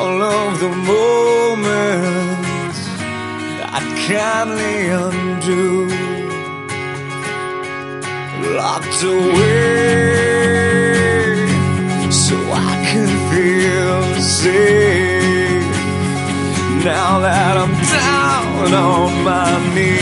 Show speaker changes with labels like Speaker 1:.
Speaker 1: all of the moments I'd kindly undo, locked away so I can feel safe. Now that I'm down on my knees,